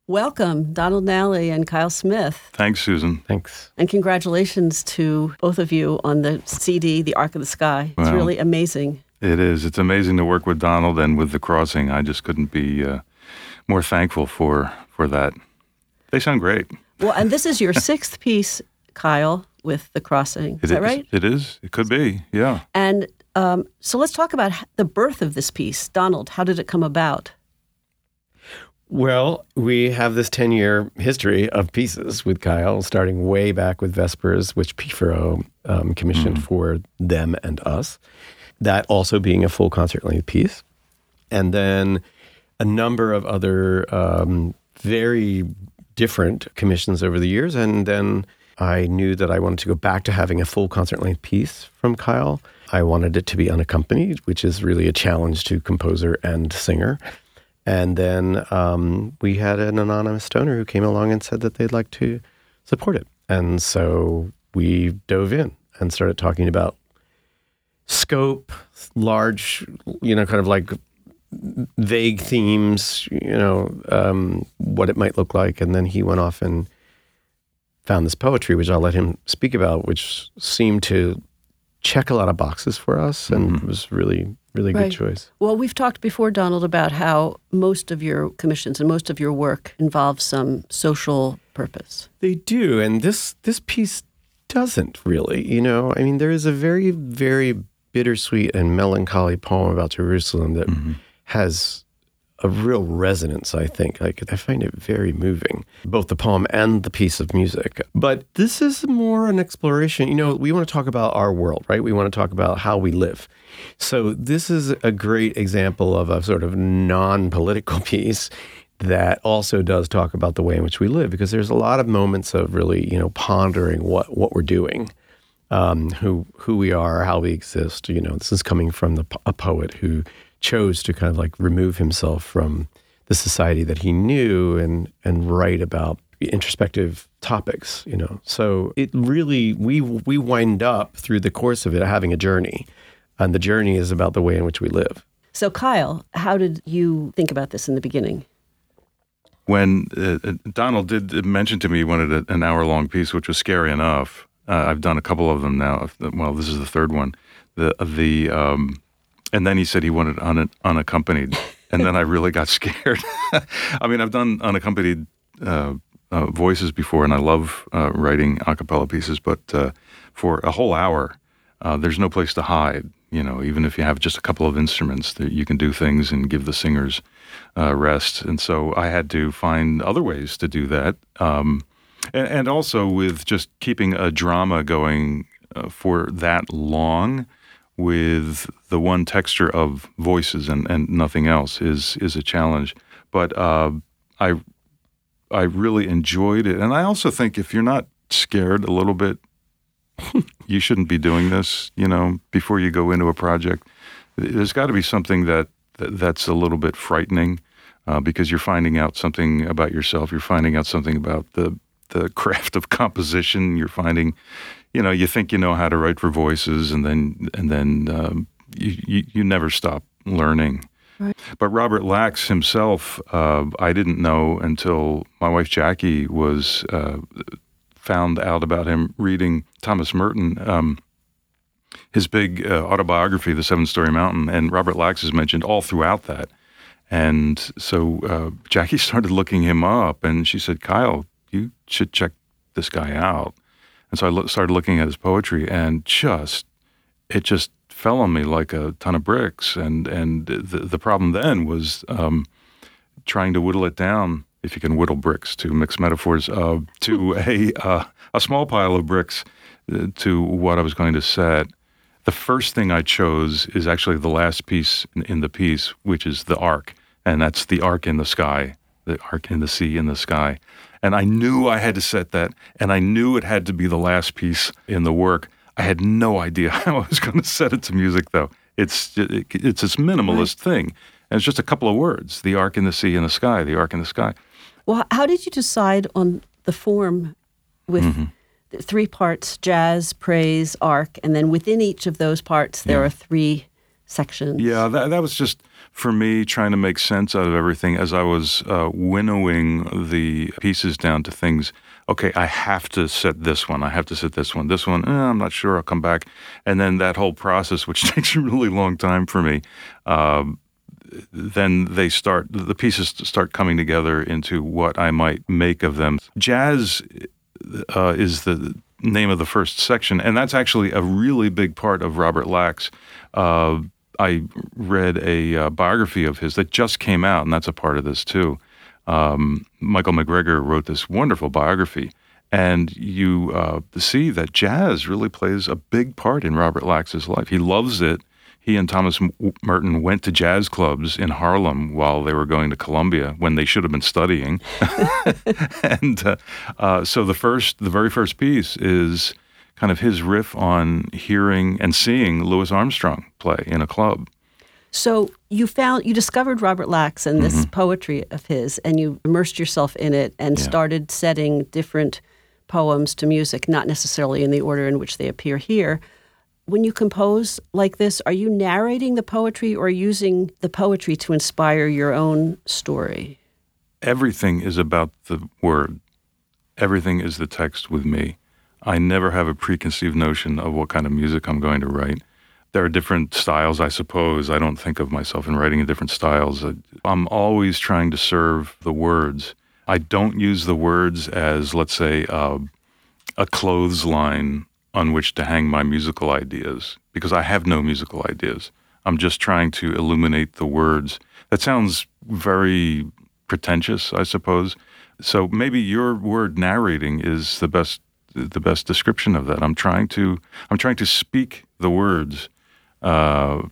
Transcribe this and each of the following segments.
Welcome, Donald Nally and Kyle Smith. Thanks, Susan. Thanks. And congratulations to both of you on the CD, The Arc of the Sky. It's really amazing. It is. It's amazing to work with Donald and with The Crossing. I just couldn't be more thankful for that. They sound great. Well, and this is your sixth piece, Kyle, with The Crossing. Is that right? It is. It could be, yeah. And so let's talk about the birth of this piece. Donald, how did it come about? Well, we have this 10-year history of pieces with Kyle, starting way back with Vespers, which P. Farrow commissioned for them and us. That also being a full concert-length piece. And then a number of other very different commissions over the years. And then I knew that I wanted to go back to having a full concert-length piece from Kyle. I wanted it to be unaccompanied, which is really a challenge to composer and singer. And then we had an anonymous donor who came along and said that they'd like to support it. And so we dove in and started talking about scope, large, kind of like vague themes, what it might look like. And then he went off and found this poetry, which I'll let him speak about, which seemed to check a lot of boxes for us and was really good choice. Well, we've talked before, Donald, about how most of your commissions and most of your work involves some social purpose. They do, and this piece doesn't really, there is a very, very bittersweet and melancholy poem about Jerusalem that has a real resonance, I think. I find it very moving, both the poem and the piece of music. But this is more an exploration. We want to talk about our world, right? We want to talk about how we live. So this is a great example of a sort of non-political piece that also does talk about the way in which we live, because there's a lot of moments of really, pondering what we're doing, who we are, how we exist. This is coming from a poet who chose to kind of like remove himself from the society that he knew and write about introspective topics, So it really, we wind up through the course of it having a journey, and the journey is about the way in which we live. So Kyle, how did you think about this in the beginning? When Donald did mention to me he wanted an hour-long piece, which was scary enough. I've done a couple of them now. Well, this is the third one. And then he said he wanted unaccompanied, and then I really got scared. I mean, I've done unaccompanied voices before, and I love writing a cappella pieces, but for a whole hour, there's no place to hide. Even if you have just a couple of instruments, you can do things and give the singers rest. And so I had to find other ways to do that. And also with just keeping a drama going for that long with the one texture of voices and nothing else is a challenge. But I really enjoyed it. And I also think if you're not scared a little bit, you shouldn't be doing this, before you go into a project. There's got to be something that's a little bit frightening because you're finding out something about yourself. You're finding out something about the craft of composition. You're finding, you think you know how to write for voices, and then you never stop learning. Right. But Robert Lax himself, I didn't know until my wife Jackie was found out about him reading Thomas Merton, his big autobiography, The Seven-Story Mountain, and Robert Lax is mentioned all throughout that. And so Jackie started looking him up, and she said, "Kyle, you should check this guy out." And so I started looking at his poetry, and it just fell on me like a ton of bricks. And the problem then was trying to whittle it down, if you can whittle bricks to mix metaphors, to a small pile of bricks to what I was going to set. The first thing I chose is actually the last piece in the piece, which is the arc, and that's the arc in the sky, the arc in the sea in the sky. And I knew I had to set that, and I knew it had to be the last piece in the work. I had no idea how I was going to set it to music, though. It's this minimalist thing, and it's just a couple of words: the arc in the sea and the sky, the arc in the sky. Well, how did you decide on the form with the 3 parts, jazz, praise, arc, and then within each of those parts there are 3 sections? Yeah, that was just for me trying to make sense out of everything as I was winnowing the pieces down to things. Okay, I have to set this one. I have to set this one. This one, I'm not sure. I'll come back. And then that whole process, which takes a really long time for me, then the pieces start coming together into what I might make of them. Jazz is the name of the first section, and that's actually a really big part of Robert Lack's. I read a biography of his that just came out, and that's a part of this too. Michael McGregor wrote this wonderful biography, and you see that jazz really plays a big part in Robert Lack's life. He loves it. He and Thomas Merton went to jazz clubs in Harlem while they were going to Columbia when they should have been studying. And so the very first piece is kind of his riff on hearing and seeing Louis Armstrong play in a club. So you discovered Robert Lack's and this poetry of his, and you immersed yourself in it and started setting different poems to music, not necessarily in the order in which they appear here. When you compose like this, are you narrating the poetry or using the poetry to inspire your own story? Everything is about the word. Everything is the text with me. I never have a preconceived notion of what kind of music I'm going to write. There are different styles, I suppose. I don't think of myself in writing in different styles. I'm always trying to serve the words. I don't use the words as, let's say, a clothesline on which to hang my musical ideas, because I have no musical ideas. I'm just trying to illuminate the words. That sounds very pretentious, I suppose. So maybe your word narrating is the best description of that. I'm trying to speak the words, and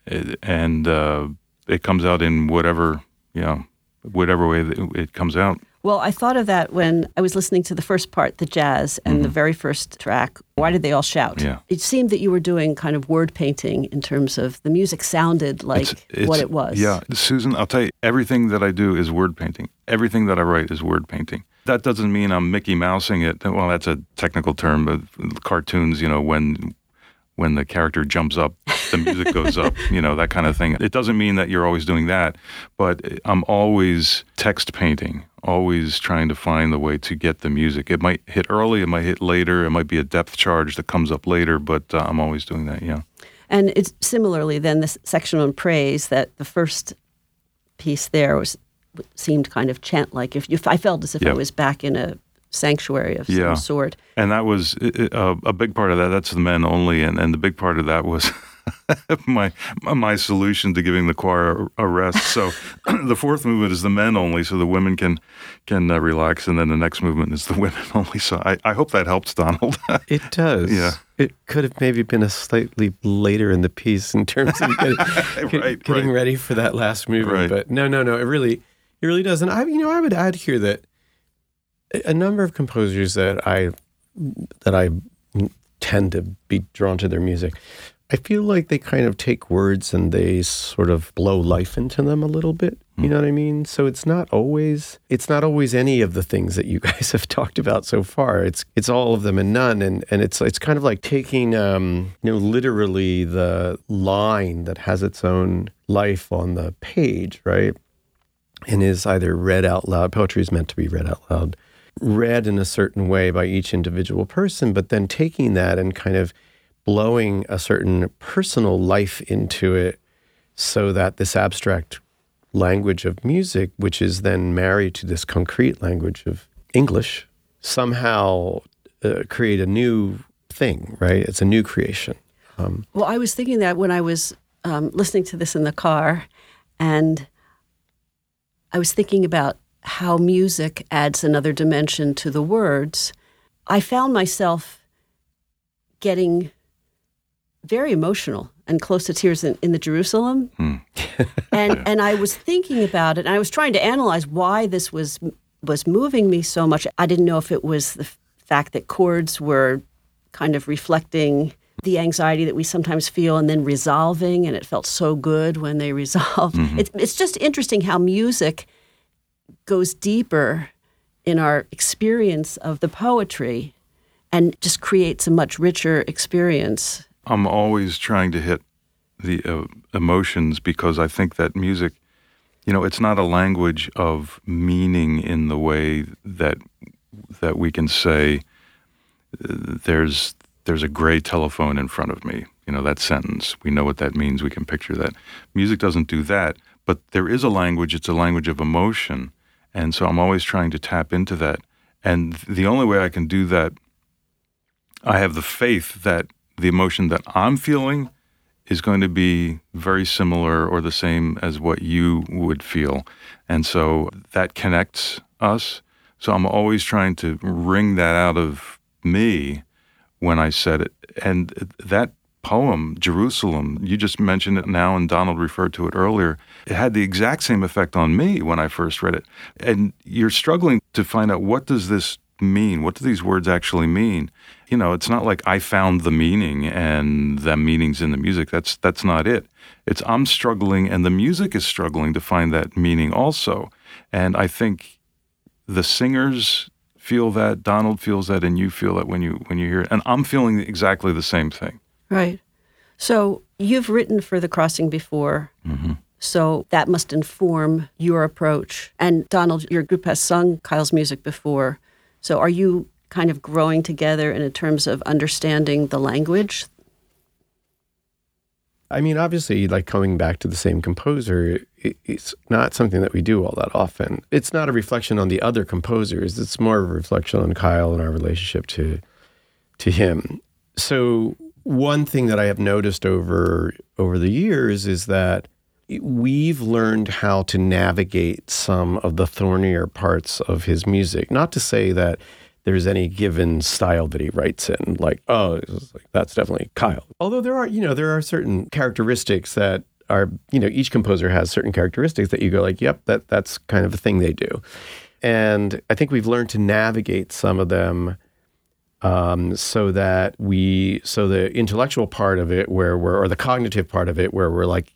it comes out in whatever way that it comes out. Well, I thought of that when I was listening to the first part, the jazz, and the very first track, Why Did They All Shout? Yeah. It seemed that you were doing kind of word painting in terms of the music sounded like what it was. Yeah, Susan, I'll tell you, everything that I do is word painting. Everything that I write is word painting. That doesn't mean I'm Mickey Mousing it. Well, that's a technical term, but cartoons, when the character jumps up, the music goes up, that kind of thing. It doesn't mean that you're always doing that, but I'm always text painting, always trying to find the way to get the music. It might hit early, it might hit later, it might be a depth charge that comes up later, but I'm always doing that, yeah. And it's similarly then this section on praise, that the first piece there seemed kind of chant-like. If I felt as if I was back in a sanctuary of some sort. And that was a big part of that. That's the men only, and the big part of that was my solution to giving the choir a rest. So the fourth movement is the men only, so the women can relax, and then the next movement is the women only. So I hope that helps, Donald. It does. Yeah. It could have maybe been a slightly later in the piece in terms of getting ready for that last movement. Right. But no. It really does. And I would add here that a number of composers that I tend to be drawn to their music, I feel like they kind of take words and they sort of blow life into them a little bit. You know what I mean? So it's not always any of the things that you guys have talked about so far. It's all of them and none. And it's kind of like taking literally the line that has its own life on the page, right? And is either read out loud. Poetry is meant to be read out loud. Read in a certain way by each individual person, but then taking that and kind of blowing a certain personal life into it so that this abstract language of music, which is then married to this concrete language of English, somehow create a new thing, right? It's a new creation. Well, I was thinking that when I was listening to this in the car, and I was thinking about how music adds another dimension to the words. I found myself getting very emotional and close to tears in the Jerusalem. And I was thinking about it, and I was trying to analyze why this was moving me so much. I didn't know if it was the fact that chords were kind of reflecting the anxiety that we sometimes feel and then resolving, and it felt so good when they resolved. It's just interesting how music goes deeper in our experience of the poetry and just creates a much richer experience. I'm always trying to hit the emotions, because I think that music, it's not a language of meaning in the way that we can say there's a gray telephone in front of me. That sentence. We know what that means. We can picture that. Music doesn't do that, but there is a language. It's a language of emotion. And so I'm always trying to tap into that. And the only way I can do that, I have the faith that the emotion that I'm feeling is going to be very similar or the same as what you would feel. And so that connects us. So I'm always trying to wring that out of me when I said it. And that poem, Jerusalem, you just mentioned it now, and Donald referred to it earlier. It had the exact same effect on me when I first read it. And you're struggling to find out, what does this mean? What do these words actually mean? It's not like I found the meaning and the meaning's in the music. That's not it. It's I'm struggling, and the music is struggling to find that meaning also. And I think the singers feel that, Donald feels that, and you feel that when you hear it. And I'm feeling exactly the same thing. Right. So you've written for The Crossing before, so that must inform your approach. And Donald, your group has sung Kyle's music before. So are you kind of growing together in terms of understanding the language? I mean, obviously, like coming back to the same composer, it's not something that we do all that often. It's not a reflection on the other composers. It's more of a reflection on Kyle and our relationship to him. So one thing that I have noticed over the years is that we've learned how to navigate some of the thornier parts of his music. Not to say that there's any given style that he writes in, like, that's definitely Kyle. Although there are certain characteristics that are, each composer has certain characteristics that you go like, yep, that's kind of a thing they do. And I think we've learned to navigate some of them so the intellectual part of it or the cognitive part of it where we're like,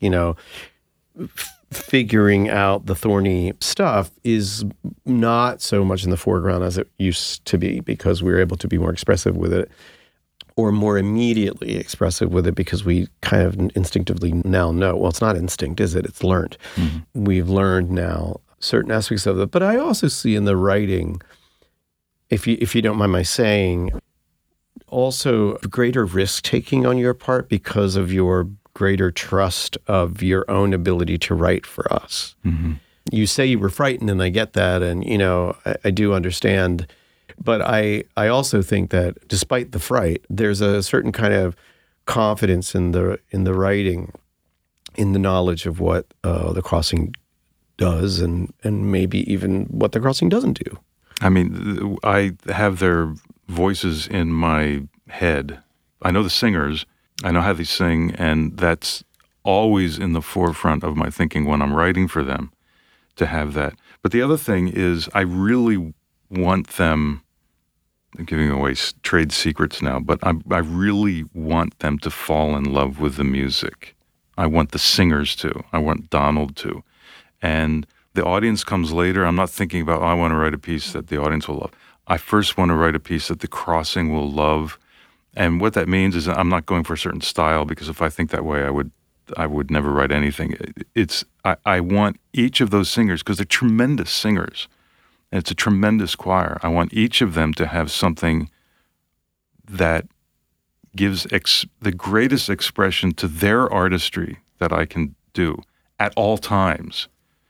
figuring out the thorny stuff is not so much in the foreground as it used to be, because we were able to be more expressive with it, or more immediately expressive with it, because we kind of instinctively now know. Well, it's not instinct, is it? It's learned. Mm-hmm. We've learned now certain aspects of it. But I also see in the writing, if you don't mind my saying, also greater risk-taking on your part because of your greater trust of your own ability to write for us. Mm-hmm. You say you were frightened, and I get that, and I do understand. But I also think that despite the fright, there's a certain kind of confidence in the writing, in the knowledge of what The Crossing does, and maybe even what The Crossing doesn't do. I mean, I have their voices in my head. I know the singers. I know how they sing, and that's always in the forefront of my thinking when I'm writing for them, to have that. But the other thing is, I really want them, I'm giving away trade secrets now, but I really want them to fall in love with the music. I want the singers to. I want Donald to. And the audience comes later. I'm not thinking about, I want to write a piece that the audience will love. I first want to write a piece that The Crossing will love. And what that means is I'm not going for a certain style, because if I think that way, I would never write anything. I want each of those singers, because they're tremendous singers, and it's a tremendous choir. I want each of them to have something that gives the greatest expression to their artistry that I can do at all times,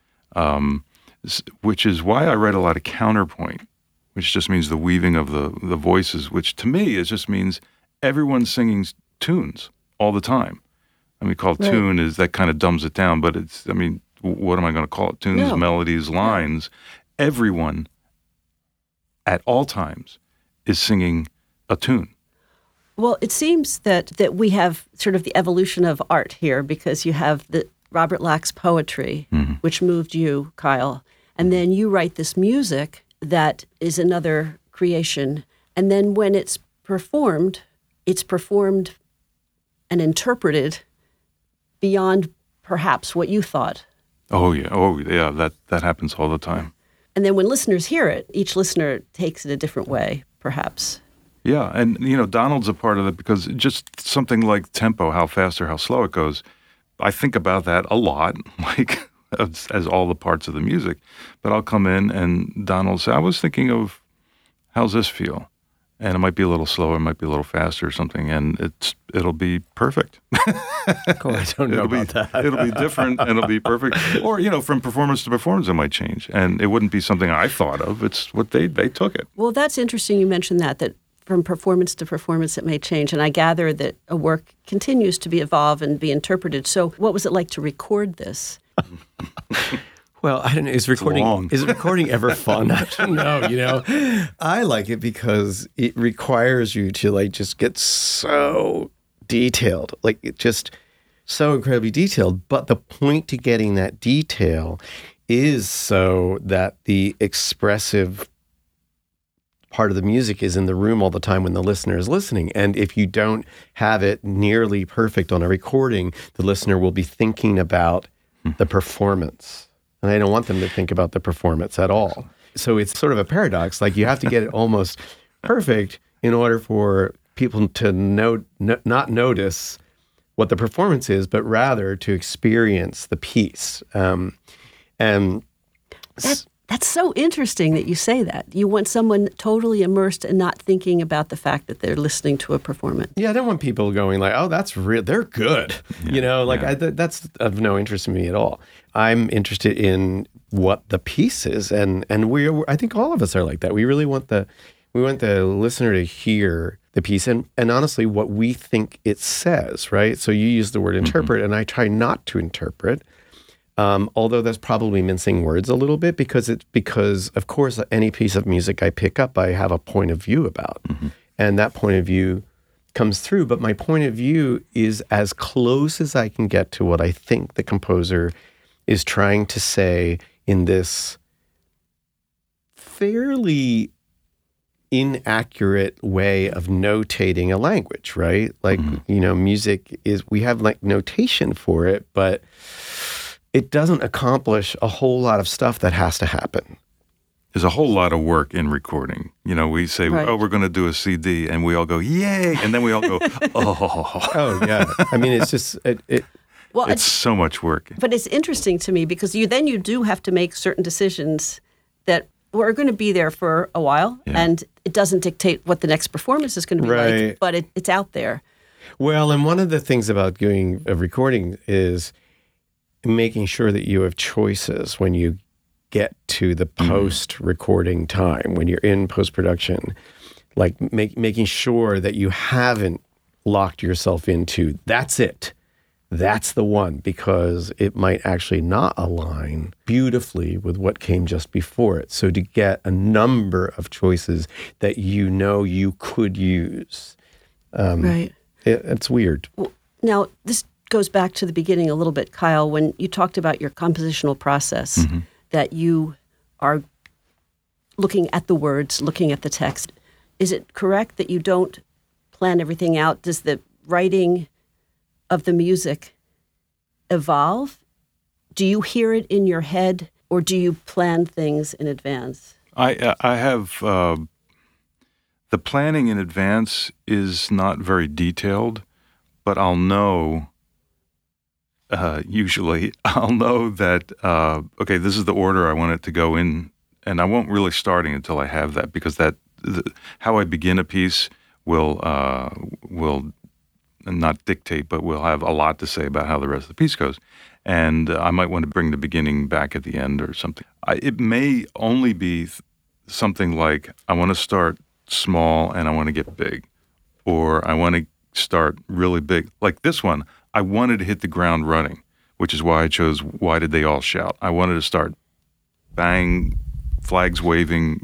which is why I write a lot of counterpoint, which just means the weaving of the voices, which to me, it just means everyone's singing tunes all the time. I mean, called tune is, that kind of dumbs it down, but it's, I mean, what am I going to call it? Tunes, melodies, lines. Everyone at all times is singing a tune. Well, it seems that we have sort of the evolution of art here, because you have the Robert Lack's poetry, which moved you, Kyle, and then you write this music that is another creation. And then when it's performed and interpreted beyond perhaps what you thought. Oh yeah, that happens all the time. And then when listeners hear it, each listener takes it a different way, perhaps. Yeah, and Donald's a part of it, because just something like tempo, how fast or how slow it goes, I think about that a lot, like as all the parts of the music. But I'll come in and Don will say, I was thinking of, how's this feel? And it might be a little slower, it might be a little faster or something, and it'll be perfect. Cool. I don't know about that. It'll be different, and it'll be perfect. Or, from performance to performance, it might change. And it wouldn't be something I thought of. It's what they took it. Well, that's interesting you mentioned that from performance to performance it may change. And I gather that a work continues to be evolved and be interpreted. So what was it like to record this? Well, I don't know. Is recording ever fun? I don't know. I like it because it requires you to just get so detailed, just so incredibly detailed. But the point to getting that detail is so that the expressive part of the music is in the room all the time when the listener is listening. And if you don't have it nearly perfect on a recording, the listener will be thinking about the performance. And I don't want them to think about the performance at all. So it's sort of a paradox. You have to get it almost perfect in order for people to not notice what the performance is, but rather to experience the piece. That's so interesting that you say that. You want someone totally immersed and not thinking about the fact that they're listening to a performance. Yeah, I don't want people going oh, that's real. They're good. Yeah, that's of no interest in me at all. I'm interested in what the piece is, and I think all of us are like that. We really want the listener to hear the piece and honestly what we think it says, right? So you use the word interpret, and I try not to interpret. Although that's probably mincing words a little bit because of course any piece of music I pick up I have a point of view about, and that point of view comes through. But my point of view is as close as I can get to what I think the composer is trying to say in this fairly inaccurate way of notating a language, right? Music we have notation for it, but it doesn't accomplish a whole lot of stuff that has to happen. There's a whole lot of work in recording. We say, right. Oh, we're going to do a CD, and we all go, yay! And then we all go, oh. Oh, yeah. I mean, it's just... It's so much work. But it's interesting to me because you do have to make certain decisions that are going to be there for a while, and it doesn't dictate what the next performance is going to be like, but it's out there. Well, and one of the things about doing a recording is making sure that you have choices when you get to the post-recording time, when you're in post-production, making sure that you haven't locked yourself into, that's it, that's the one, because it might actually not align beautifully with what came just before it. So to get a number of choices that you could use, right. It's weird. Well, now, this goes back to the beginning a little bit, Kyle, when you talked about your compositional process, that you are looking at the words, looking at the text. Is it correct that you don't plan everything out? Does the writing of the music evolve? Do you hear it in your head, or do you plan things in advance? I have the planning in advance is not very detailed, but I'll know. Usually, I'll know that okay, this is the order I want it to go in, and I won't really starting until I have that, because how I begin a piece will not dictate, but will have a lot to say about how the rest of the piece goes. And I might want to bring the beginning back at the end or something. It may only be something like, I want to start small and I want to get big, or I want to start really big. Like this one, I wanted to hit the ground running, which is why I chose Why Did They All Shout? I wanted to start bang, flags waving,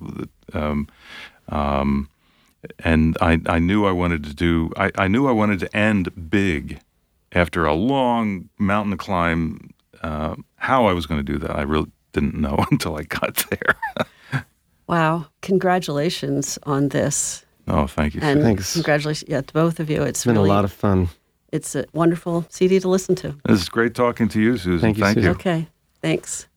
and I knew I wanted to do, I knew I wanted to end big after a long mountain climb. How I was going to do that, I really didn't know until I got there. Wow. Congratulations on this. Oh, thank you. And Thanks. Congratulations to both of you. It's been really a lot of fun. It's a wonderful CD to listen to. It's great talking to you, Susan. Thank you, Susan. Okay. Thanks.